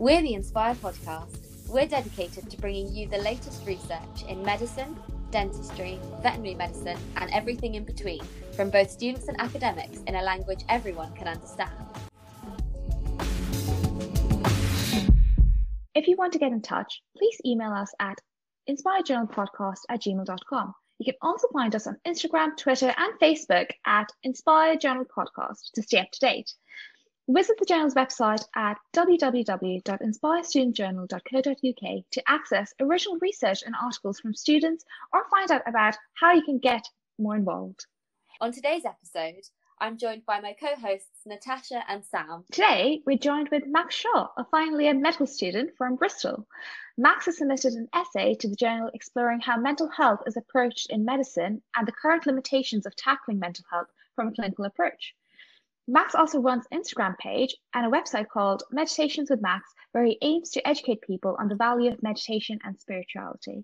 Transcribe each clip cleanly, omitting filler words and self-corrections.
We're the Inspire podcast. We're dedicated to bringing you the latest research in medicine, dentistry, veterinary medicine, and everything in between from both students and academics in a language everyone can understand. If you want to get in touch, please email us at inspirejournalpodcast@gmail.com. You can also find us on Instagram, Twitter, and Facebook at Inspire Journal Podcast to stay up to date. Visit the journal's website at www.inspirestudentjournal.co.uk to access original research and articles from students or find out about how you can get more involved. On today's episode, I'm joined by my co-hosts Natasha and Sam. Today, we're joined with Max Shaw, a final year medical student from Bristol. Max has submitted an essay to the journal exploring how mental health is approached in medicine and the current limitations of tackling mental health from a clinical approach. Max also runs an Instagram page and a website called Meditations with Max, where he aims to educate people on the value of meditation and spirituality.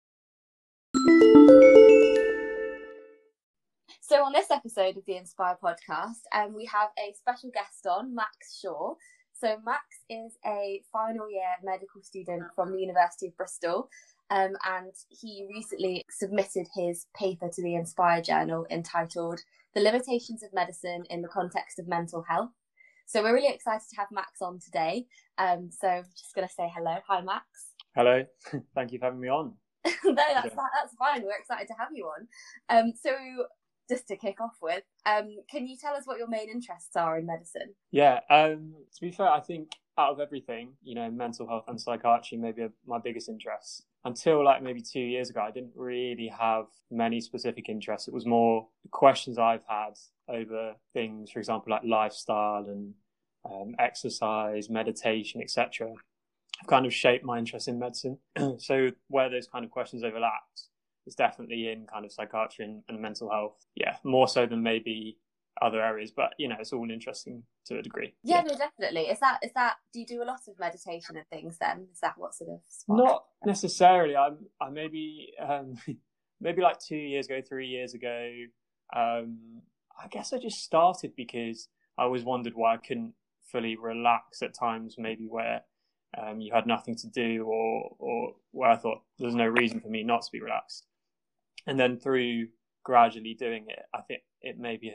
So on this episode of the Inspire podcast, we have a special guest on, Max Shaw. So Max is a final year medical student from the University of Bristol, and he recently submitted his paper to the Inspire journal entitled The Limitations of Medicine in the Context of Mental Health. So we're really excited to have Max on today. So I'm just going to say hello. Hi, Max. Hello. Thank you for having me on. No, that's fine. We're excited to have you on. So just to kick off with, can you tell us what your main interests are in medicine? Yeah, to be fair, I think out of everything, mental health and psychiatry may be my biggest interests. Until maybe 2 years ago, I didn't really have many specific interests. It was more the questions I've had over things, for example, like lifestyle and exercise, meditation, etc. have kind of shaped my interest in medicine. So where those kind of questions overlapped, it's definitely in kind of psychiatry and mental health. Yeah, more so than maybe other areas, but it's all interesting to a degree. Yeah, no, definitely. Is that do you do a lot of meditation and things then? Is that what sort of Not necessarily. I maybe maybe 2 years ago, 3 years ago, I guess I just started because I always wondered why I couldn't fully relax at times, maybe where you had nothing to do or where I thought there's no reason for me not to be relaxed. And then through gradually doing it, I think it maybe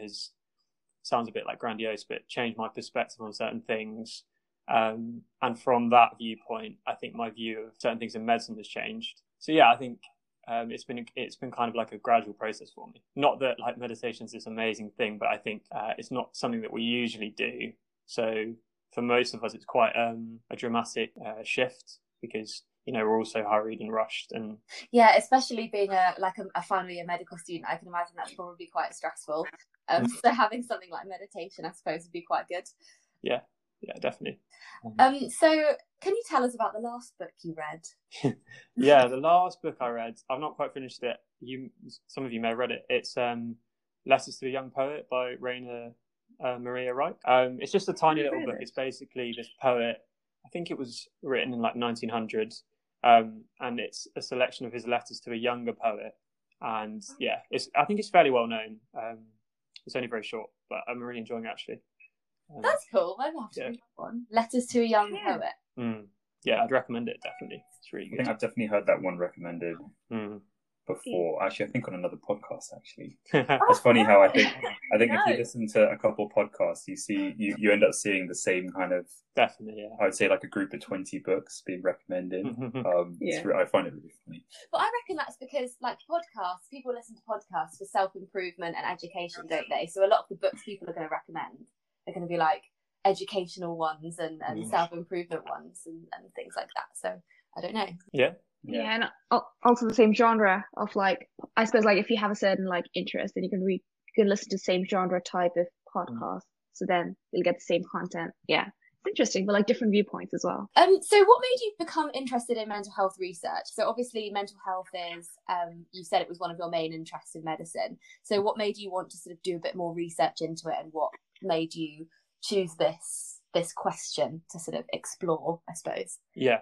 sounds a bit grandiose, but changed my perspective on certain things. And from that viewpoint, I think my view of certain things in medicine has changed. So yeah, I think it's been kind of a gradual process for me. Not that meditation is this amazing thing, but I think it's not something that we usually do. So for most of us, it's quite a dramatic shift because we're all so hurried and rushed. And yeah, especially being a final year medical student, I can imagine that's probably quite stressful. So having something like meditation, I suppose, would be quite good. Yeah, definitely. So can you tell us about the last book you read? Yeah, the last book I read, I've not quite finished it. Some of you may have read it. It's Letters to a Young Poet by Rainer Maria Wright. It's just a tiny little book. It's basically this poet. I think it was written in 1900, and it's a selection of his letters to a younger poet. And yeah, I think it's fairly well known. It's only very short, but I'm really enjoying it actually. That's cool. Maybe I'll have to read that one. Letters to a Young Poet. Yeah, I'd recommend it definitely. It's really good. I think I've definitely heard that one recommended before. Actually, I think on another podcast. Actually, it's funny how I think if you listen to a couple of podcasts, you end up seeing the same kind of. Definitely, yeah. I would say a group of 20 books being recommended. I find it really funny. But I reckon that's because podcasts, people listen to podcasts for self-improvement and education, don't they? So a lot of the books people are going to recommend are going to be educational ones and self-improvement ones and things like that. So I don't know. Yeah, and also the same genre of I suppose if you have a certain interest, then you can listen to the same genre type of podcast. So then you'll get the same content. Yeah, it's interesting, but different viewpoints as well. So what made you become interested in mental health research? So obviously mental health is you said it was one of your main interests in medicine. So what made you want to sort of do a bit more research into it, and what made you choose this question to sort of explore, I suppose? Yeah.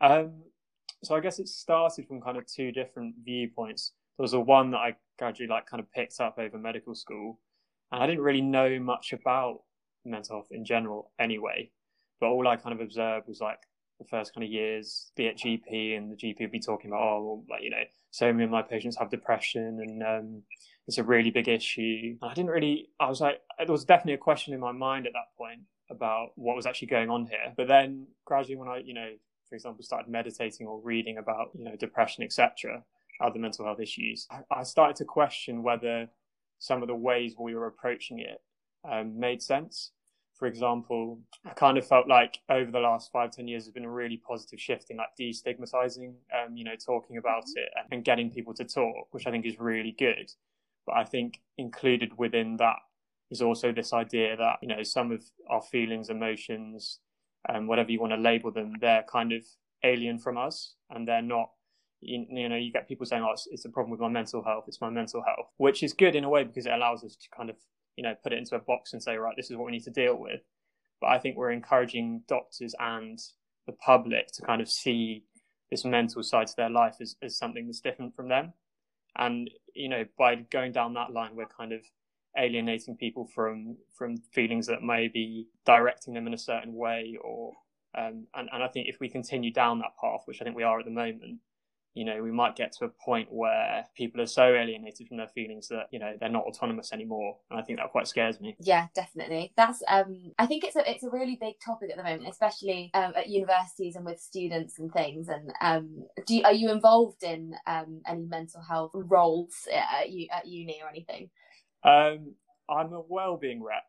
So I guess it started from kind of two different viewpoints. There was one that I gradually kind of picked up over medical school, and I didn't really know much about mental health in general anyway, but all I kind of observed was the first kind of years, be at GP, and the GP would be talking about, oh, well, like, you know, so many of my patients have depression, and it's a really big issue. I was like, there was definitely a question in my mind at that point about what was actually going on here. But then gradually when I, you know, for example, started meditating or reading about, you know, depression, etc., other mental health issues, I started to question whether some of the ways we were approaching it made sense. For example, I kind of felt like over the last 5-10 years, there's been a really positive shift in like destigmatizing, you know, talking about it and getting people to talk, which I think is really good. But I think included within that is also this idea that, you know, some of our feelings, emotions, whatever you want to label them, they're kind of alien from us, and they're not, you know, you get people saying, oh, it's a problem with my mental health, it's my mental health, which is good in a way because it allows us to kind of, you know, put it into a box and say, right, this is what we need to deal with. But I think we're encouraging doctors and the public to kind of see this mental side to their life as something that's different from them. And, you know, by going down that line, we're kind of alienating people from feelings that may be directing them in a certain way, or and I think if we continue down that path, which I think we are at the moment, you know, we might get to a point where people are so alienated from their feelings that, you know, they're not autonomous anymore. And I think that quite scares me. Yeah, definitely. That's I think it's a really big topic at the moment, especially at universities and with students and things. And are you involved in any mental health roles at uni or anything? I'm a wellbeing rep.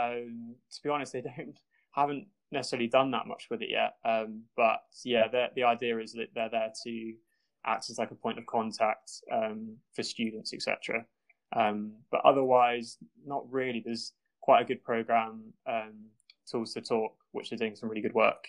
To be honest, haven't necessarily done that much with it yet. But yeah, the idea is that they're there to act as like a point of contact for students, etc. But otherwise, not really. There's quite a good program, Tools to Talk, which are doing some really good work.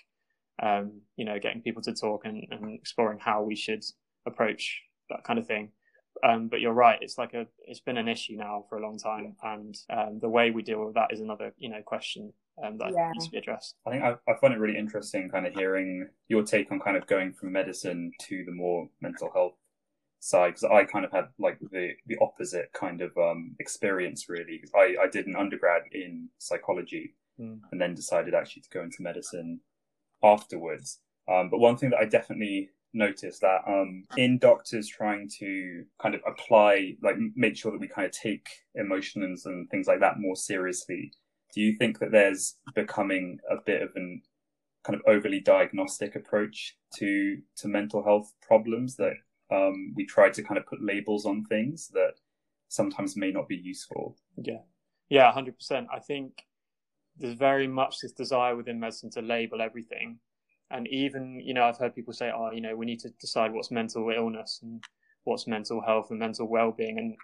You know, getting people to talk and exploring how we should approach that kind of thing. But you're right. It's been an issue now for a long time, and the way we deal with that is another, you know, question that needs to be addressed. I think I find it really interesting, kind of hearing your take on kind of going from medicine to the more mental health side, because I kind of had like the opposite kind of experience really. I did an undergrad in psychology and then decided actually to go into medicine afterwards. But one thing that I definitely noticed that in doctors trying to kind of apply, like make sure that we kind of take emotions and things like that more seriously, do you think that there's becoming a bit of an kind of overly diagnostic approach to mental health problems, that we try to kind of put labels on things that sometimes may not be useful? Yeah, 100%. I think there's very much this desire within medicine to label everything. And even, you know, I've heard people say, oh, you know, we need to decide what's mental illness and what's mental health and mental well-being. And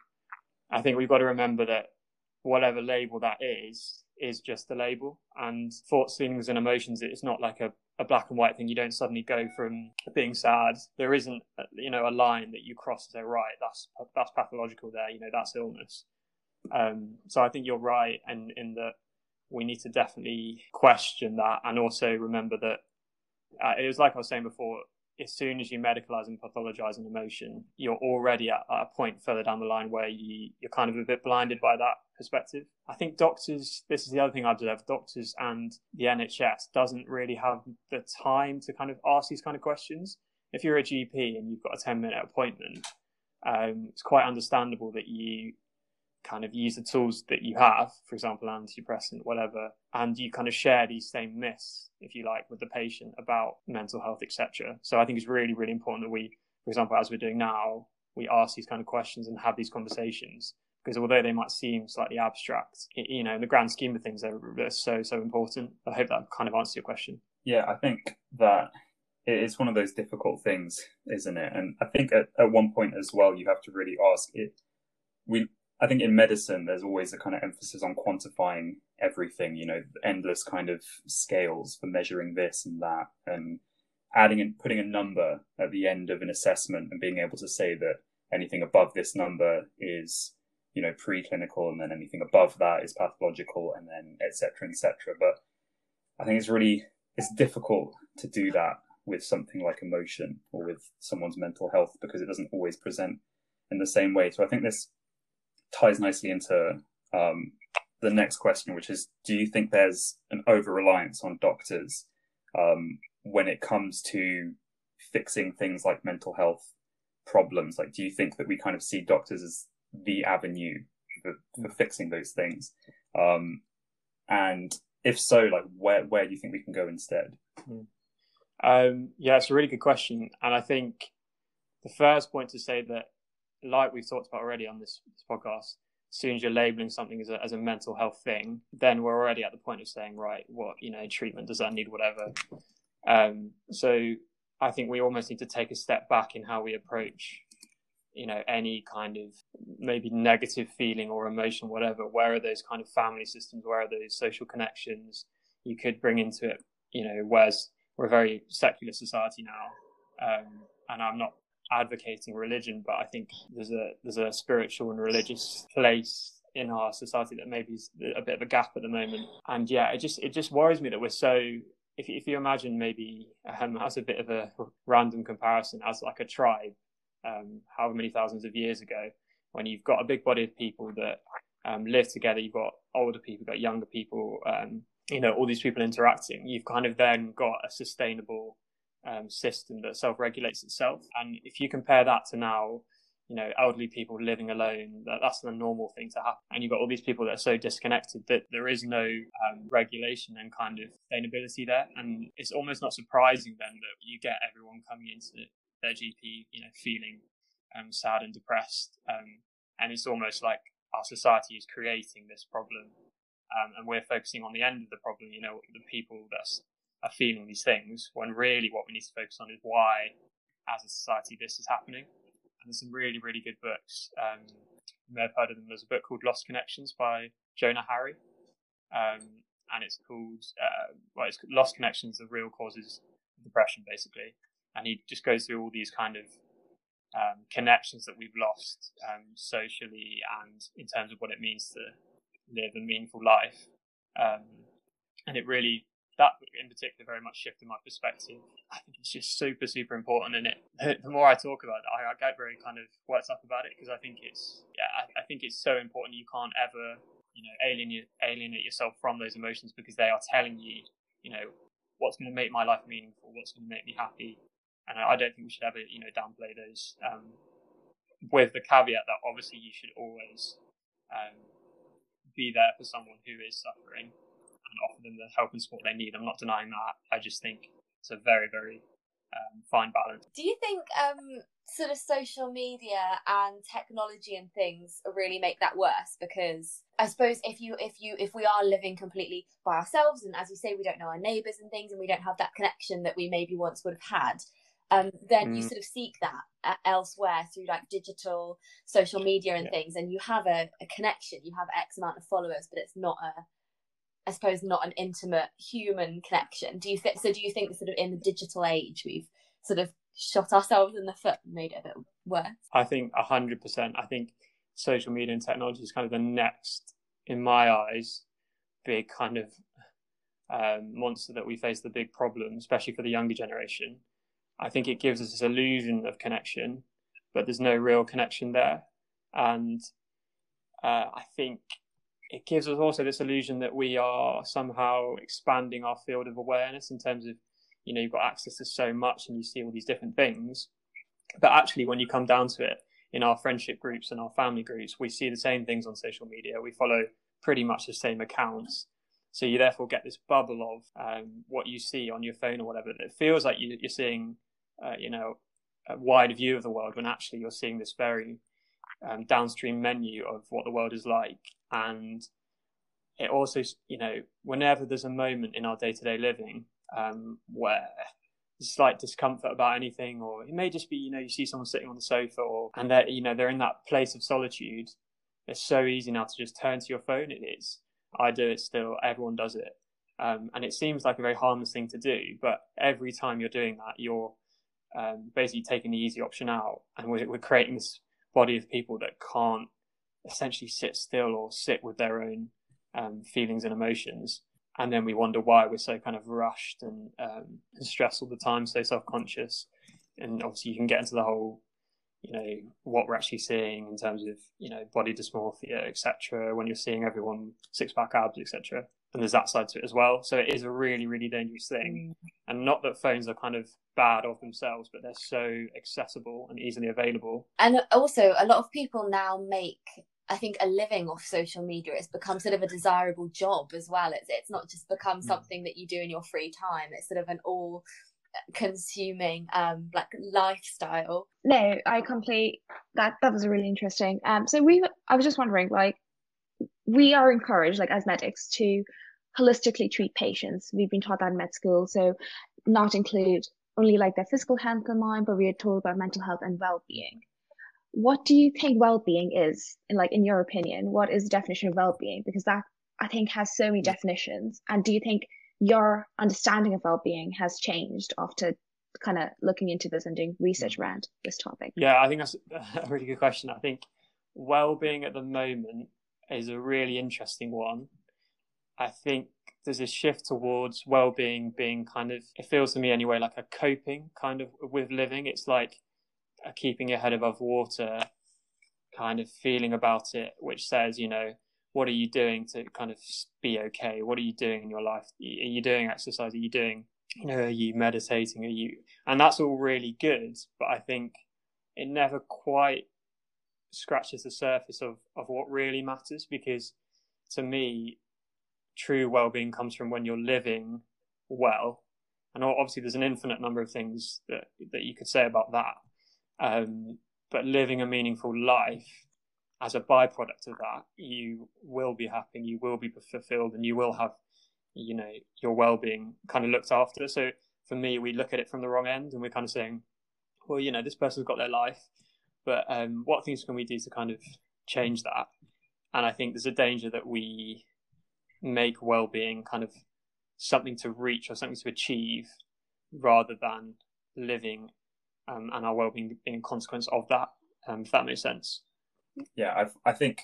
I think we've got to remember that whatever label that is just a label. And thoughts, feelings and emotions, it's not like a black and white thing. You don't suddenly go from being sad. There isn't, you know, a line that you cross and say, right, that's pathological there, you know, that's illness. So I think you're right, and in that we need to definitely question that, and also remember that it was like I was saying before, as soon as you medicalize and pathologize an emotion, you're already at a point further down the line where you're kind of a bit blinded by that perspective. I think doctors, this is the other thing I've observed, doctors and the NHS doesn't really have the time to kind of ask these kind of questions. If you're a GP and you've got a 10-minute appointment, it's quite understandable that you kind of use the tools that you have, for example, antidepressant, whatever, and you kind of share these same myths, if you like, with the patient about mental health, etc. So I think it's really, really important that we, for example, as we're doing now, we ask these kind of questions and have these conversations, because although they might seem slightly abstract, you know, in the grand scheme of things, they're so important. I hope that kind of answers your question. Yeah, I think that it's one of those difficult things, isn't it? And I think at one point as well, you have to really ask it. I think in medicine, there's always a kind of emphasis on quantifying everything, you know, endless kind of scales for measuring this and that, and adding and putting a number at the end of an assessment and being able to say that anything above this number is, you know, preclinical, and then anything above that is pathological, and then et cetera, et cetera. But I think it's difficult to do that with something like emotion or with someone's mental health, because it doesn't always present in the same way. So I think this ties nicely into the next question, which is, do you think there's an over-reliance on doctors when it comes to fixing things like mental health problems? Like, do you think that we kind of see doctors as the avenue for fixing those things? And if so, like, where do you think we can go instead? Yeah, it's a really good question. And I think the first point to say that, like we've talked about already on this podcast, as soon as you're labeling something as a mental health thing, then we're already at the point of saying, right, what, treatment does that need, whatever. So I think we almost need to take a step back in how we approach, any kind of maybe negative feeling or emotion, whatever. Where are those kind of family systems? Where are those social connections you could bring into it? Whereas we're a very secular society now, and I'm not advocating religion, but I think there's a spiritual and religious place in our society that maybe is a bit of a gap at the moment. And yeah, it just worries me that we're so, if you imagine maybe as a bit of a random comparison, as like a tribe, however many thousands of years ago, when you've got a big body of people that live together, you've got older people, you've got younger people, all these people interacting, you've kind of then got a sustainable system that self-regulates itself. And if you compare that to now, elderly people living alone, that's the normal thing to happen. And you've got all these people that are so disconnected that there is no regulation and kind of sustainability there. And it's almost not surprising then that you get everyone coming into their GP, feeling sad and depressed. And it's almost like our society is creating this problem. And we're focusing on the end of the problem, the people that are feeling these things, when really what we need to focus on is why, as a society, this is happening. And there's some really, really good books. You may have heard of them. There's a book called Lost Connections by Jonah Harry. And it's called, it's Lost Connections, The Real Causes of Depression, basically. And he just goes through all these kind of connections that we've lost socially and in terms of what it means to live a meaningful life. And it really, that in particular very much shifted my perspective. I think it's just super, super important. And the more I talk about it, I get very kind of worked up about it, because I think it's so important. You can't ever, alienate yourself from those emotions, because they are telling you, what's going to make my life meaningful, what's going to make me happy. And I don't think we should ever, downplay those, with the caveat that obviously you should always be there for someone who is suffering and offer them the help and support they need. I'm not denying that. I just think it's a very, very fine balance. Do you think sort of social media and technology and things really make that worse? Because I suppose if we are living completely by ourselves, and as you say, we don't know our neighbours and things, and we don't have that connection that we maybe once would have had, then you sort of seek that elsewhere through like digital social media and things, and you have a connection, you have X amount of followers, but it's not I suppose not an intimate human connection. Do you think sort of in the digital age we've sort of shot ourselves in the foot and made it a bit worse? I think 100%. I think social media and technology is kind of the next, in my eyes, big kind of monster that we face, the big problem, especially for the younger generation. I think it gives us this illusion of connection, but there's no real connection there. And I think it gives us also this illusion that we are somehow expanding our field of awareness in terms of, you've got access to so much and you see all these different things. But actually, when you come down to it, in our friendship groups and our family groups, we see the same things on social media. We follow pretty much the same accounts. So you therefore get this bubble of what you see on your phone or whatever. It feels like you're seeing, a wide view of the world, when actually you're seeing this very downstream menu of what the world is like. And it also, whenever there's a moment in our day-to-day living where there's slight discomfort about anything, or it may just be, you see someone sitting on the sofa, and they're in that place of solitude, it's so easy now to just turn to your phone. It is. I do it still. Everyone does it. And it seems like a very harmless thing to do, but every time you're doing that, you're basically taking the easy option out, and we're creating this body of people that can't essentially sit still or sit with their own feelings and emotions. And then we wonder why we're so kind of rushed and stressed all the time, so self-conscious. And obviously you can get into the whole, what we're actually seeing in terms of, body dysmorphia, etc. When you're seeing everyone six-pack abs, etc. and there's that side to it as well. So it is a really, really dangerous thing. And not that phones are kind of bad of themselves, but they're so accessible and easily available. And also, a lot of people now make, I think, a living off social media. It's become sort of a desirable job as well. It's not just become something that you do in your free time. It's sort of an all consuming like lifestyle. No, I complete that was really interesting. So I was just wondering, like, we are encouraged, like, as medics, to holistically treat patients. We've been taught that in med school, so not include only like their physical health in mind, but we are told about mental health and well-being. What do you think well-being is, in your opinion? What is the definition of well-being? Because that, I think, has so many definitions. And do you think your understanding of well-being has changed after kind of looking into this and doing research around this topic? Yeah, I think that's a really good question. I think well-being at the moment is a really interesting one. I think there's a shift towards well-being being kind of, it feels to me anyway, like a coping kind of with living. It's like a keeping your head above water kind of feeling about it, which says, what are you doing to kind of be okay? What are you doing in your life? Are you doing exercise? Are you doing, are you meditating? And that's all really good. But I think it never quite scratches the surface of what really matters, because to me, true well-being comes from when you're living well. And obviously there's an infinite number of things that you could say about that. But living a meaningful life, as a byproduct of that, you will be happy, you will be fulfilled, and you will have, your well-being kind of looked after. So for me, we look at it from the wrong end, and we're kind of saying, well, this person's got their life, but what things can we do to kind of change that? And I think there's a danger that we make well-being kind of something to reach or something to achieve, rather than living and our well-being being a consequence of that, if that makes sense. Yeah, I think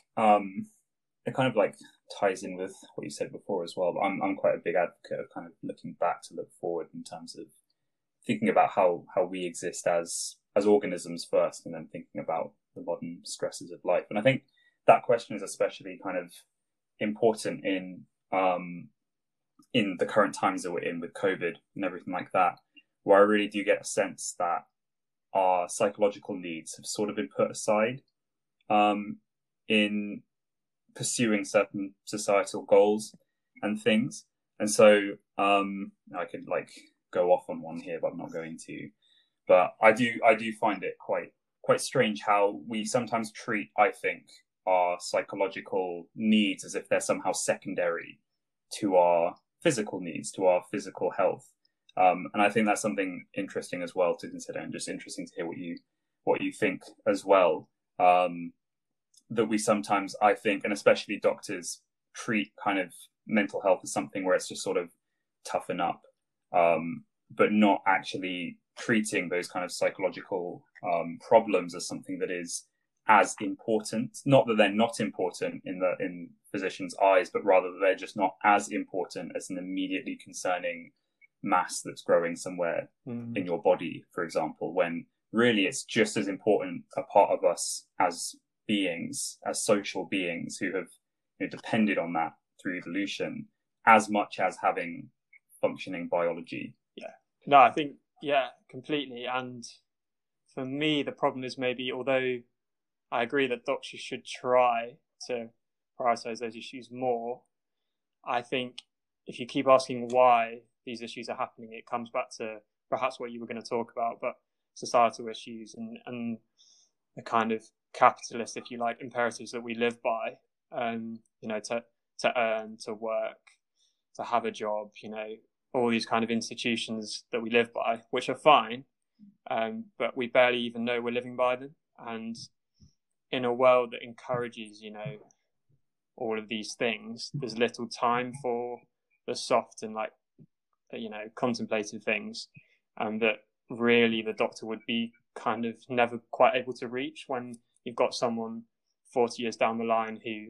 it kind of like ties in with what you said before as well. But I'm quite a big advocate of kind of looking back to look forward, in terms of thinking about how we exist as organisms first, and then thinking about the modern stresses of life. And I think that question is especially kind of important in the current times that we're in with COVID and everything like that, where I really do get a sense that our psychological needs have sort of been put aside in pursuing certain societal goals and things. And so I could like go off on one here, but I'm not going to. But I do find it quite strange how we sometimes treat, I think, our psychological needs as if they're somehow secondary to our physical needs, to our physical health. And I think that's something interesting as well to consider, and just interesting to hear what you think as well. That we sometimes, I think, and especially doctors, treat kind of mental health as something where it's just sort of toughen up, but not actually treating those kind of psychological problems as something that is as important. Not that they're not important in physicians' eyes, but rather that they're just not as important as an immediately concerning mass that's growing somewhere in your body, for example, when really it's just as important a part of us as beings, as social beings who have depended on that through evolution, as much as having functioning biology. Yeah. No, I think, yeah, completely. And for me, the problem is maybe, although I agree that doctors should try to prioritize those issues more, I think if you keep asking why these issues are happening, it comes back to perhaps what you were going to talk about, but societal issues and the kind of capitalist, if you like, imperatives that we live by, to earn, to work, to have a job, all these kind of institutions that we live by, which are fine, but we barely even know we're living by them. And in a world that encourages, all of these things, there's little time for the soft and contemplative things, that really the doctor would be kind of never quite able to reach when you've got someone 40 years down the line who,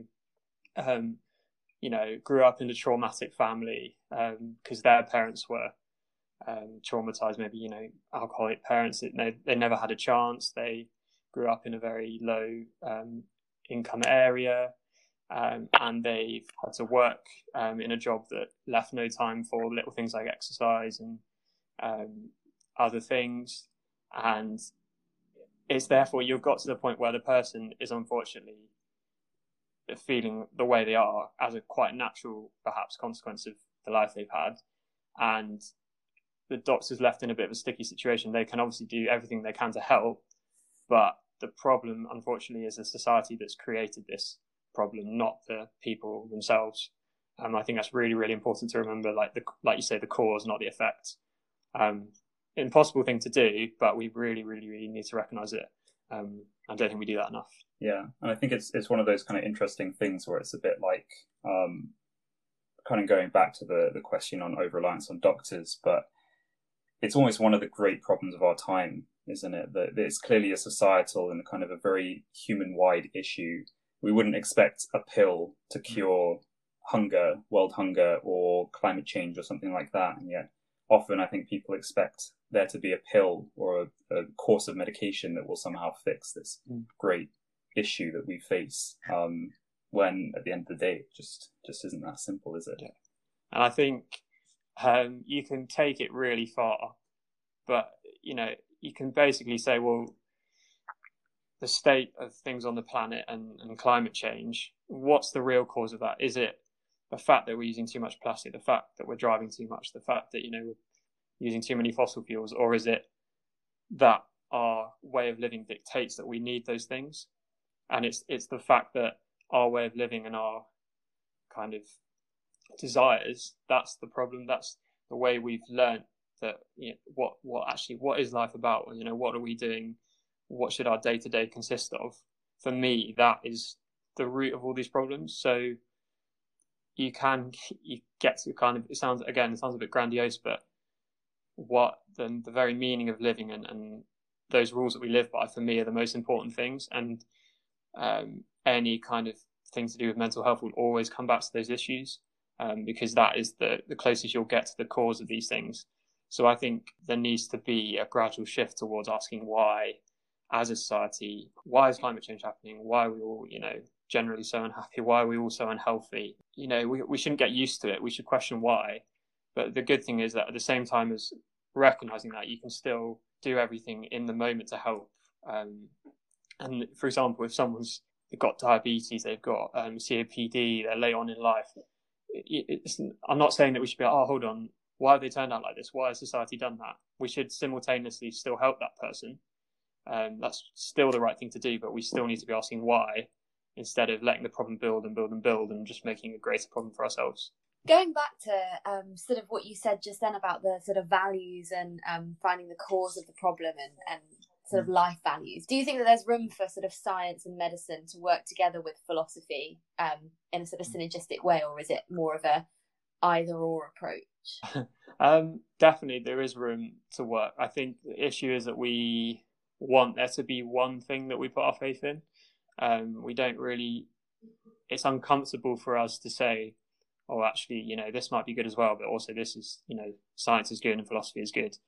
grew up in a traumatic family because their parents were traumatized, maybe, alcoholic parents. They never had a chance. They grew up in a very low income area. and they've had to work in a job that left no time for little things like exercise and other things. And it's therefore you've got to the point where the person is unfortunately feeling the way they are as a quite natural, perhaps, consequence of the life they've had. And the doctor's left in a bit of a sticky situation. They can obviously do everything they can to help, but the problem, unfortunately, is a society that's created this problem, not the people themselves. I think that's really, really important to remember. Like you say, the cause, not the effect. Impossible thing to do, but we really, really, really need to recognise it. I don't think we do that enough. Yeah, and I think it's one of those kind of interesting things where it's a bit like kind of going back to the question on over-reliance on doctors, but it's almost one of the great problems of our time, isn't it? That it's clearly a societal and kind of a very human-wide issue. We wouldn't expect a pill to cure hunger, world hunger, or climate change or something like that, and yet often I think people expect there to be a pill or a course of medication that will somehow fix this great issue that we face, when at the end of the day it just isn't that simple, is it? Yeah. And I think you can take it really far, but you can basically say, well, the state of things on the planet and climate change, what's the real cause of that? Is it the fact that we're using too much plastic, the fact that we're driving too much, the fact that we're using too many fossil fuels, or is it that our way of living dictates that we need those things? And it's the fact that our way of living and our kind of desires, that's the problem. That's the way we've learned that what is life about? What are we doing? What should our day-to-day consist of? For me, that is the root of all these problems. So you get to kind of, it sounds a bit grandiose, but what the very meaning of living and those rules that we live by, for me, are the most important things. And any kind of thing to do with mental health will always come back to those issues, because that is the closest you'll get to the cause of these things. So I think there needs to be a gradual shift towards asking why, as a society, why is climate change happening? Why are we all, generally so unhappy? Why are we all so unhealthy? We shouldn't get used to it. We should question why. But the good thing is that at the same time as recognizing that, you can still do everything in the moment to help. And for example, if someone's got diabetes, they've got COPD, they're late on in life, I'm not saying that we should be like, oh, hold on, why have they turned out like this? Why has society done that? We should simultaneously still help that person. That's still the right thing to do, but we still need to be asking why, instead of letting the problem build and build and build and just making a greater problem for ourselves. Going back to sort of what you said just then about the sort of values and finding the cause of the problem and sort of life values, do you think that there's room for sort of science and medicine to work together with philosophy in a sort of synergistic way, or is it more of a either or approach? Definitely there is room to work. I think the issue is that we want there to be one thing that we put our faith in. We don't really, it's uncomfortable for us to say, oh, actually, this might be good as well, but also this is, science is good and philosophy is good.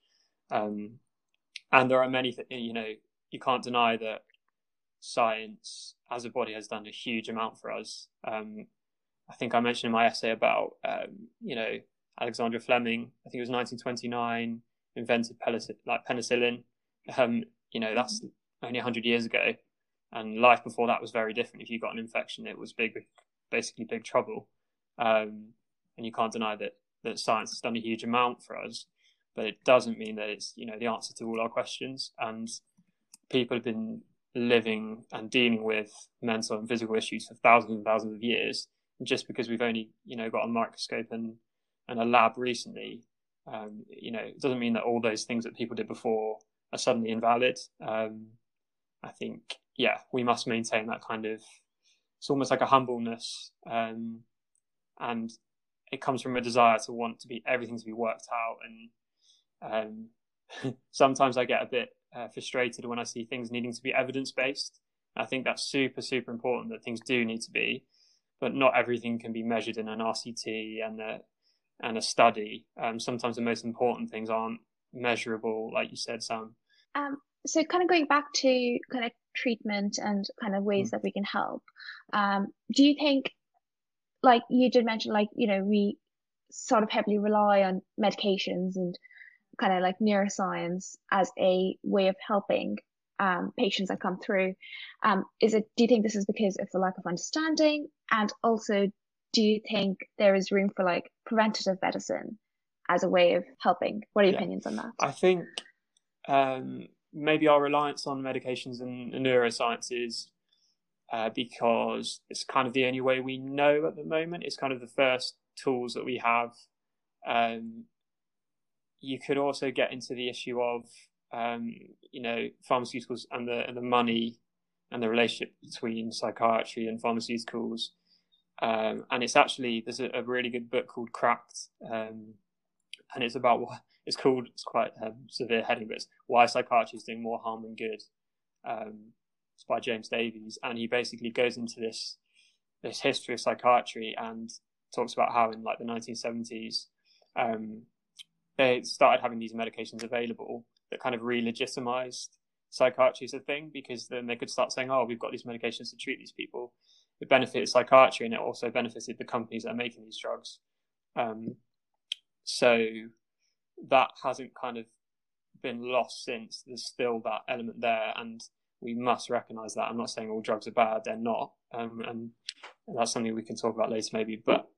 And there are many, you can't deny that science as a body has done a huge amount for us. I think I mentioned in my essay about, Alexander Fleming, I think it was 1929, invented penicillin. That's only 100 years ago. And life before that was very different. If you got an infection, it was basically big trouble. And you can't deny that science has done a huge amount for us, but it doesn't mean that it's, the answer to all our questions. And people have been living and dealing with mental and physical issues for thousands and thousands of years. And just because we've only, got a microscope and a lab recently, it doesn't mean that all those things that people did before are suddenly invalid. I think, we must maintain that kind of, it's almost like a humbleness, and it comes from a desire to want everything to be worked out. And sometimes I get a bit frustrated when I see things needing to be evidence-based. I think that's super, super important that things do need to be, but not everything can be measured in an RCT and a study. Sometimes the most important things aren't measurable, like you said, Sam. So kind of going back to kind of treatment and kind of ways that we can help. Do you think, like you did mention, like, we sort of heavily rely on medications and kind of like neuroscience as a way of helping patients that come through. Do you think this is because of the lack of understanding? And also, do you think there is room for like preventative medicine as a way of helping? What are your opinions on that? I think maybe our reliance on medications and neurosciences, because it's kind of the only way we know at the moment. It's kind of the first tools that we have. You could also get into the issue of pharmaceuticals and the money and the relationship between psychiatry and pharmaceuticals. And it's actually, there's a really good book called Cracked, and it's about what it's called. It's quite a severe heading, but it's Why Psychiatry is Doing More Harm Than Good. It's by James Davies, and he basically goes into this history of psychiatry and talks about how in like the 1970s they started having these medications available that kind of re-legitimized psychiatry as a thing, because then they could start saying, oh, we've got these medications to treat these people. It benefited psychiatry, and it also benefited the companies that are making these drugs. So that hasn't kind of been lost since. There's still that element there, and we must recognize that. I'm not saying all drugs are bad, they're not. And that's something we can talk about later maybe. But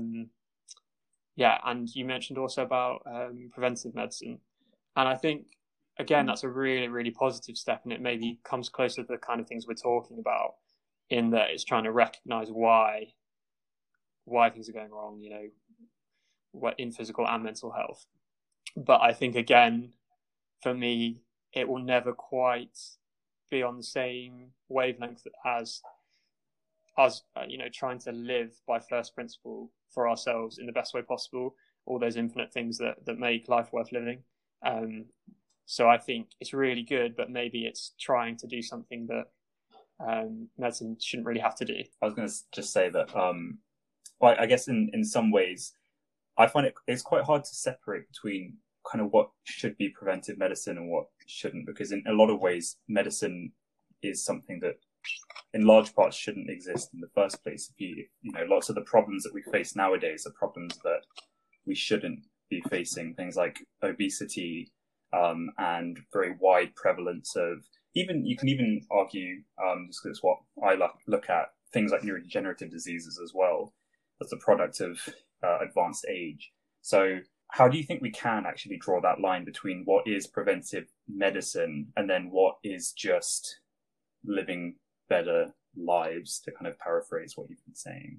and you mentioned also about preventive medicine. And I think, again, that's a really, really positive step, and it maybe comes closer to the kind of things we're talking about, in that it's trying to recognize why things are going wrong, what in physical and mental health. But I think, again, for me, it will never quite be on the same wavelength as us, trying to live by first principle for ourselves in the best way possible, all those infinite things that make life worth living. So I think it's really good, but maybe it's trying to do something that medicine shouldn't really have to do. I was going to just say that, I guess in some ways, I find it's quite hard to separate between kind of what should be preventive medicine and what shouldn't, because in a lot of ways, medicine is something that in large parts shouldn't exist in the first place. Lots of the problems that we face nowadays are problems that we shouldn't be facing, things like obesity, and very wide prevalence of, you can even argue, that's what I look at, things like neurodegenerative diseases as well, as a product of advanced age. So how do you think we can actually draw that line between what is preventive medicine and then what is just living better lives, to kind of paraphrase what you've been saying?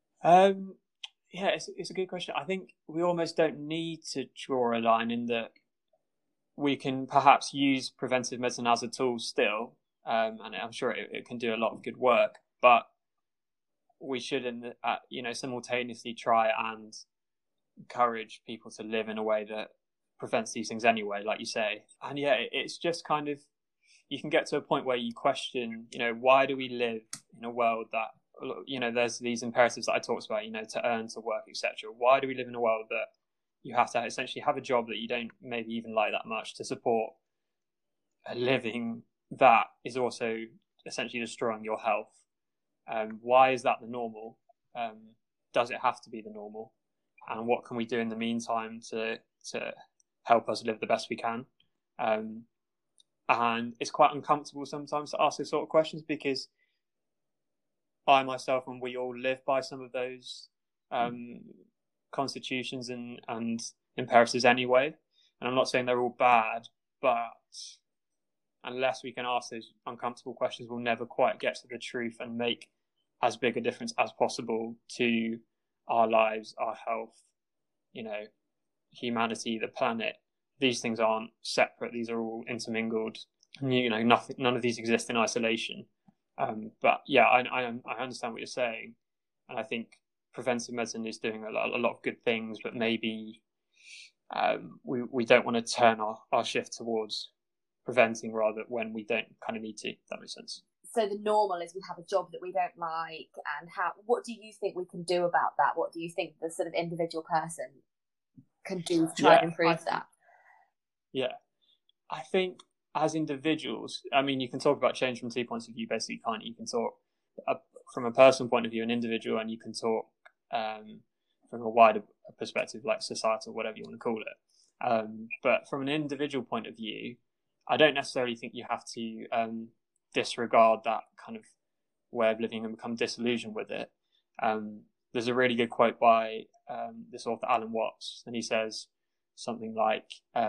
It's a good question. I think we almost don't need to draw a line, in that we can perhaps use preventive medicine as a tool still, and I'm sure it can do a lot of good work, but we should, simultaneously try and encourage people to live in a way that prevents these things anyway, like you say. And it's just kind of, you can get to a point where you question, why do we live in a world that, there's these imperatives that I talked about, to earn, to work, etc. Why do we live in a world that you have to essentially have a job that you don't maybe even like that much to support a living that is also essentially destroying your health? Why is that the normal? Does it have to be the normal? And what can we do in the meantime to help us live the best we can? And it's quite uncomfortable sometimes to ask those sort of questions, because I myself, and we all live by some of those constitutions and imperatives anyway. And I'm not saying they're all bad, but unless we can ask those uncomfortable questions, we'll never quite get to the truth and make as big a difference as possible to our lives, our health, humanity, the planet. These things aren't separate. These are all intermingled. None of these exist in isolation. But I understand what you're saying. And I think preventive medicine is doing a lot of good things, but maybe we don't want to turn our shift towards preventing rather when we don't kind of need to, if that makes sense. So the normal is we have a job that we don't like, and what do you think we can do about that? What do you think the sort of individual person can do to try and improve that? Yeah, I think as individuals, I mean, you can talk about change from two points of view, basically, can't you? You can talk from a personal point of view, an individual, and you can talk from a wider perspective, like societal, whatever you want to call it. But from an individual point of view, I don't necessarily think you have to disregard that kind of way of living and become disillusioned with it. There's a really good quote by this author, Alan Watts, and he says something like,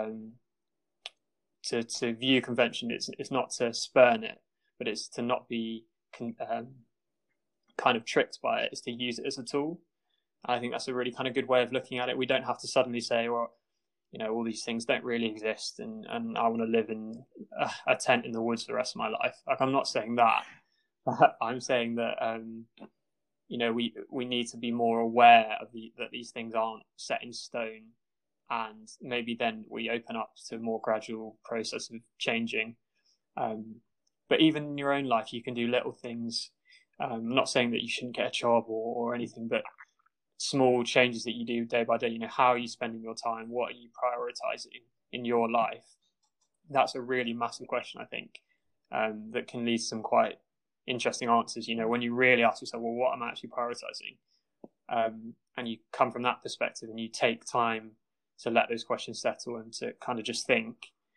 to view convention, it's not to spurn it, but it's to not be kind of tricked by it. It's to use it as a tool. And I think that's a really kind of good way of looking at it. We don't have to suddenly say, well, all these things don't really exist, and I want to live in a tent in the woods for the rest of my life. Like, I'm not saying that. I'm saying that we need to be more aware of that these things aren't set in stone, and maybe then we open up to a more gradual process of changing. But even in your own life, you can do little things. I'm not saying that you shouldn't get a job or anything, but small changes that you do day by day. How are you spending your time? What are you prioritizing in your life? That's a really massive question, I think, that can lead to some quite interesting answers. When you really ask yourself, well, what am I actually prioritizing? And you come from that perspective and you take time to let those questions settle and to kind of just think.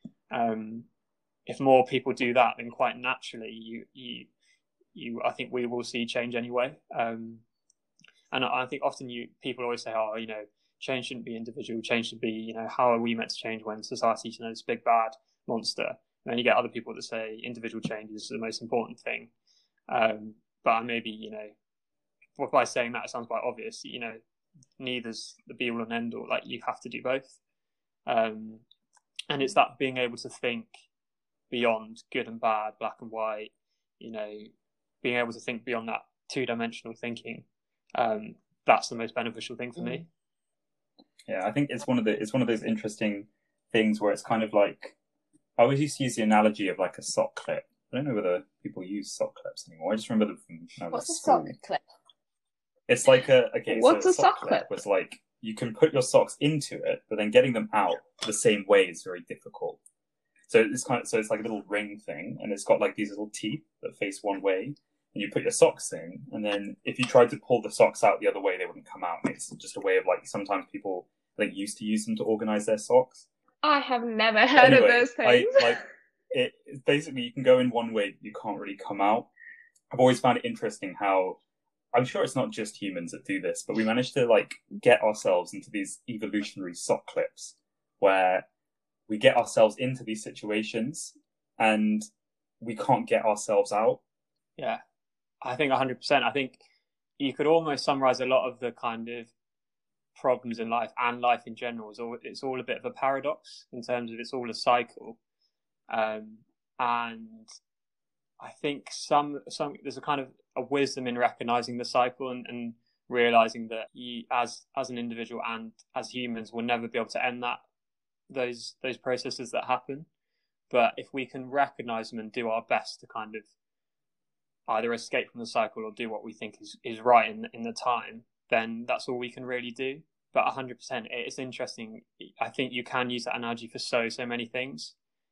If more people do that, then quite naturally, I think we will see change anyway. And I think often people always say, oh, change shouldn't be individual. Change should be, how are we meant to change when society's, this big bad monster? And then you get other people that say individual change is the most important thing. But maybe, by saying that, it sounds quite obvious. Neither's the be all and end all. Like, you have to do both. And it's that being able to think beyond good and bad, black and white, being able to think beyond that two-dimensional thinking. That's the most beneficial thing for me. Yeah, I think it's one of those interesting things where it's kind of like, I always used to use the analogy of like a sock clip. I don't know whether people use sock clips anymore. I just remember them from What's a sock clip? It's like what's so a sock clip? Was like, you can put your socks into it, but then getting them out the same way is very difficult. So it's like a little ring thing, and it's got like these little teeth that face one way. And you put your socks in, and then if you tried to pull the socks out the other way, they wouldn't come out. And it's just a way of, like, sometimes people used to use them to organize their socks. I have never heard of those things. It's basically, you can go in one way, you can't really come out. I've always found it interesting how, I'm sure it's not just humans that do this, but we managed to get ourselves into these evolutionary sock clips where we get ourselves into these situations and we can't get ourselves out. Yeah. I think 100%. I think you could almost summarize a lot of the kind of problems in life and life in general. It's all a bit of a paradox in terms of it's all a cycle. And I think there's a kind of a wisdom in recognizing the cycle and realizing that you, as an individual and as humans, will never be able to end those processes that happen. But if we can recognize them and do our best to kind of either escape from the cycle or do what we think is right in the time, then that's all we can really do. But 100%, it's interesting. I think you can use that analogy for so many things.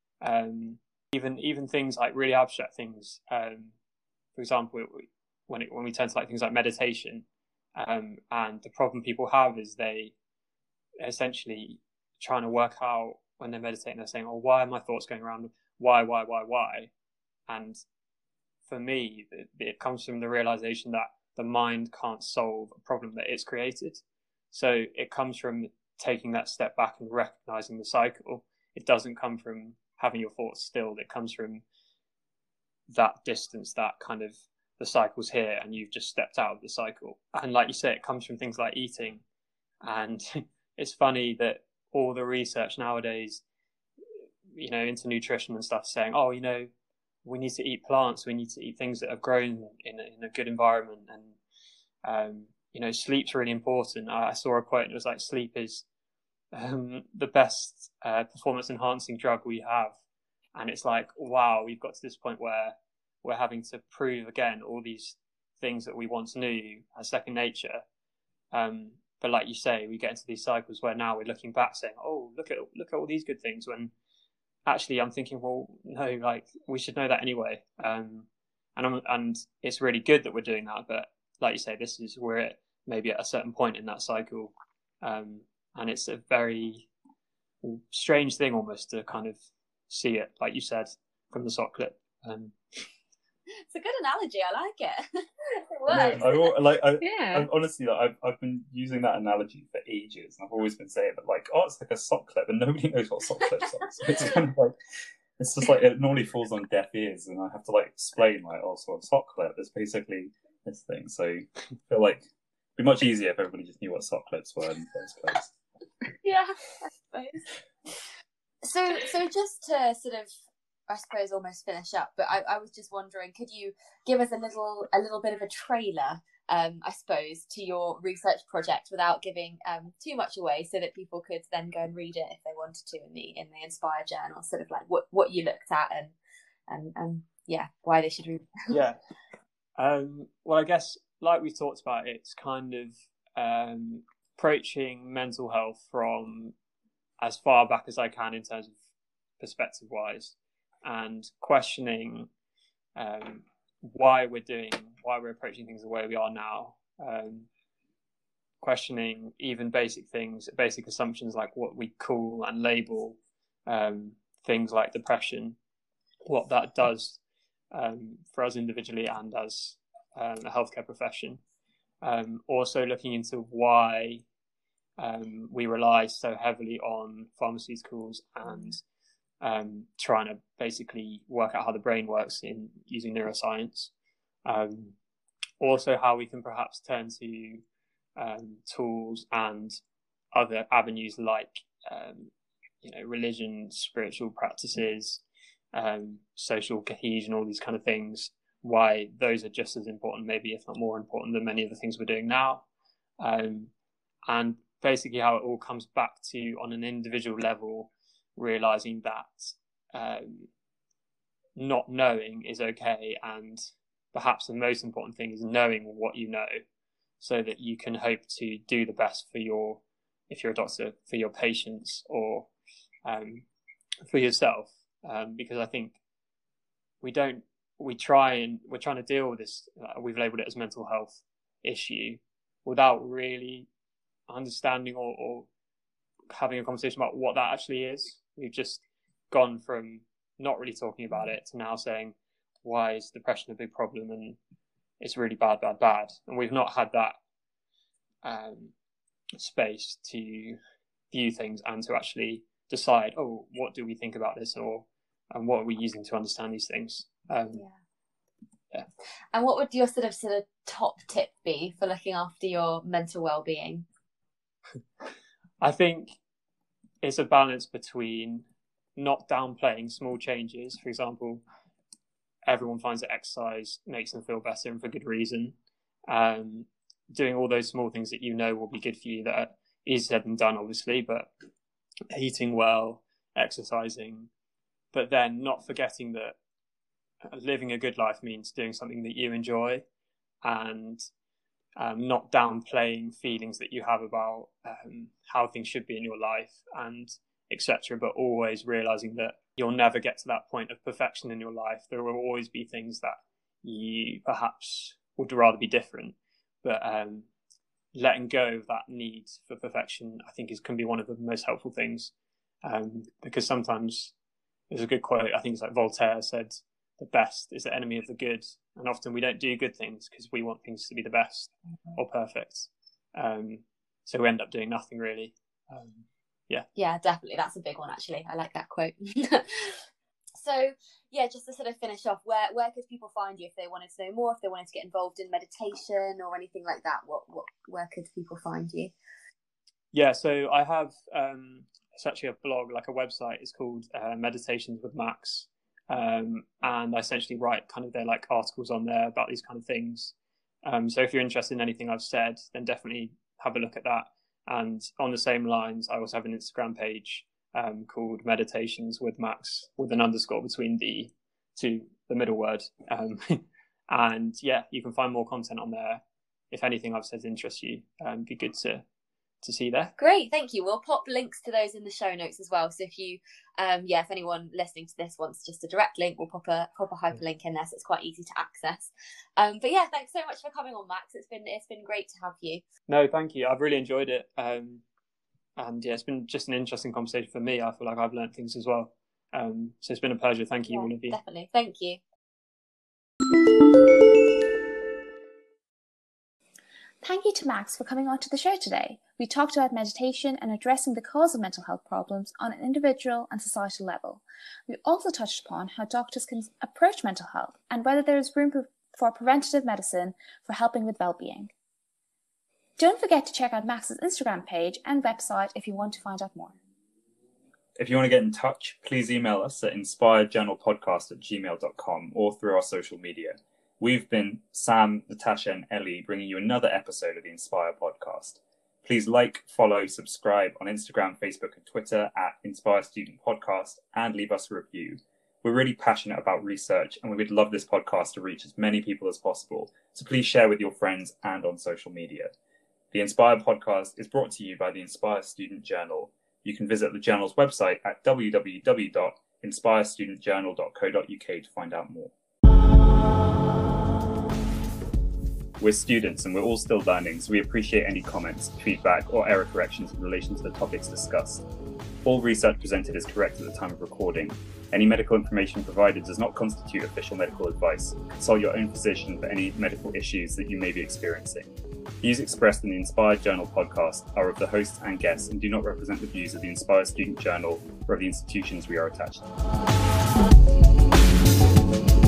Even things like really abstract things. For example, when we turn to things like meditation, and the problem people have is they essentially trying to work out when they're meditating, they're saying, oh, why are my thoughts going around? Why? And for me, it comes from the realization that the mind can't solve a problem that it's created. So it comes from taking that step back and recognizing the cycle. It doesn't come from having your thoughts stilled. It comes from that distance, that kind of, the cycle's here and you've just stepped out of the cycle. And like you say, it comes from things like eating. And it's funny that all the research nowadays, into nutrition and stuff, saying, oh, we need to eat plants, we need to eat things that have grown in a good environment, and sleep's really important. I saw a quote, and it was like, sleep is the best performance enhancing drug we have. And it's like, wow, we've got to this point where we're having to prove again all these things that we once knew as second nature. But like you say, we get into these cycles where now we're looking back saying, oh, look at all these good things, when actually I'm thinking, well, no, like we should know that anyway. And it's really good that we're doing that, but like you say, we're maybe at a certain point in that cycle, and it's a very strange thing almost to kind of see it, like you said, from the sock clip. It's a good analogy. I like it. I've honestly, I've been using that analogy for ages, and I've always been saying that, like, oh, it's like a sock clip, and nobody knows what sock clips are. So it's kind of like, it's just like it normally falls on deaf ears, and I have to like explain, like, oh, so a sock clip is basically this thing. So I feel like it'd be much easier if everybody just knew what sock clips were in the first place. Yeah, I suppose. So just to sort of, I suppose, almost finish up, but I was just wondering, could you give us a little bit of a trailer, I suppose, to your research project without giving too much away, so that people could then go and read it if they wanted to in the Inspire journal, sort of like what you looked at and yeah, why they should read it. Yeah. Well, I guess like we talked about, it's kind of approaching mental health from as far back as I can in terms of perspective wise, and questioning why we're approaching things the way we are now, questioning even basic assumptions like what we call and label things like depression, what that does for us individually and as a healthcare profession. Also looking into why we rely so heavily on pharmaceuticals and trying to basically work out how the brain works in using neuroscience. Also how we can perhaps turn to tools and other avenues like religion, spiritual practices, social cohesion, all these kind of things, why those are just as important, maybe if not more important, than many of the things we're doing now. And basically how it all comes back to, on an individual level, realizing that not knowing is okay, and perhaps the most important thing is knowing what you know, so that you can hope to do the best for if you're a doctor, for your patients, or for yourself. Because I think we're trying to deal with this, we've labelled it as mental health issue, without really understanding or having a conversation about what that actually is. We've just gone from not really talking about it to now saying, why is depression a big problem, and it's really bad. And we've not had that space to view things and to actually decide, oh, what do we think about this, and what are we using to understand these things. Yeah. And what would your sort of top tip be for looking after your mental well-being? I think it's a balance between not downplaying small changes. For example, everyone finds that exercise makes them feel better, and for good reason. Doing all those small things that you know will be good for you, that are easier said than done, obviously, but eating well, exercising, but then not forgetting that living a good life means doing something that you enjoy, and not downplaying feelings that you have about how things should be in your life, and etc. But always realizing that you'll never get to that point of perfection in your life. There will always be things that you perhaps would rather be different, but letting go of that need for perfection, I think, can be one of the most helpful things, because sometimes there's a good quote, I think it's like Voltaire said, the best is the enemy of the good, and often we don't do good things because we want things to be the best or perfect, so we end up doing nothing really. Yeah, definitely, that's a big one actually. I like that quote. So yeah, just to sort of finish off, where could people find you if they wanted to know more, if they wanted to get involved in meditation or anything like that? Where could people find you? Yeah, so I have it's actually a blog, like a website. It's called Meditations with Max, and I essentially write kind of their like articles on there about these kind of things. So if you're interested in anything I've said, then definitely have a look at that. And on the same lines, I also have an Instagram page called Meditations with Max, with an underscore between the middle word. And yeah, you can find more content on there. If anything I've said interests you, it'd be good to see there. Great, thank you. We'll pop links to those in the show notes as well. So if you, if anyone listening to this wants just a direct link, we'll pop a hyperlink in there, so it's quite easy to access. But yeah, thanks so much for coming on, Max. It's been great to have you. No, thank you. I've really enjoyed it. And yeah, it's been just an interesting conversation for me. I feel like I've learned things as well. So it's been a pleasure. Thank you, all of you. Definitely, thank you. Thank you to Max for coming onto the show today. We talked about meditation and addressing the cause of mental health problems on an individual and societal level. We also touched upon how doctors can approach mental health and whether there is room for preventative medicine for helping with well-being. Don't forget to check out Max's Instagram page and website if you want to find out more. If you want to get in touch, please email us at inspiredjournalpodcast@gmail.com or through our social media. We've been Sam, Natasha and Ellie bringing you another episode of the Inspire podcast. Please like, follow, subscribe on Instagram, Facebook and Twitter at Inspire Student Podcast and leave us a review. We're really passionate about research and we would love this podcast to reach as many people as possible. So please share with your friends and on social media. The Inspire podcast is brought to you by the Inspire Student Journal. You can visit the journal's website at www.inspirestudentjournal.co.uk to find out more. We're students and we're all still learning, so we appreciate any comments, feedback or error corrections in relation to the topics discussed. All research presented is correct at the time of recording. Any medical information provided does not constitute official medical advice. Consult your own physician for any medical issues that you may be experiencing. Views expressed in the Inspired Journal podcast are of the hosts and guests and do not represent the views of the Inspired Student Journal or of the institutions we are attached to.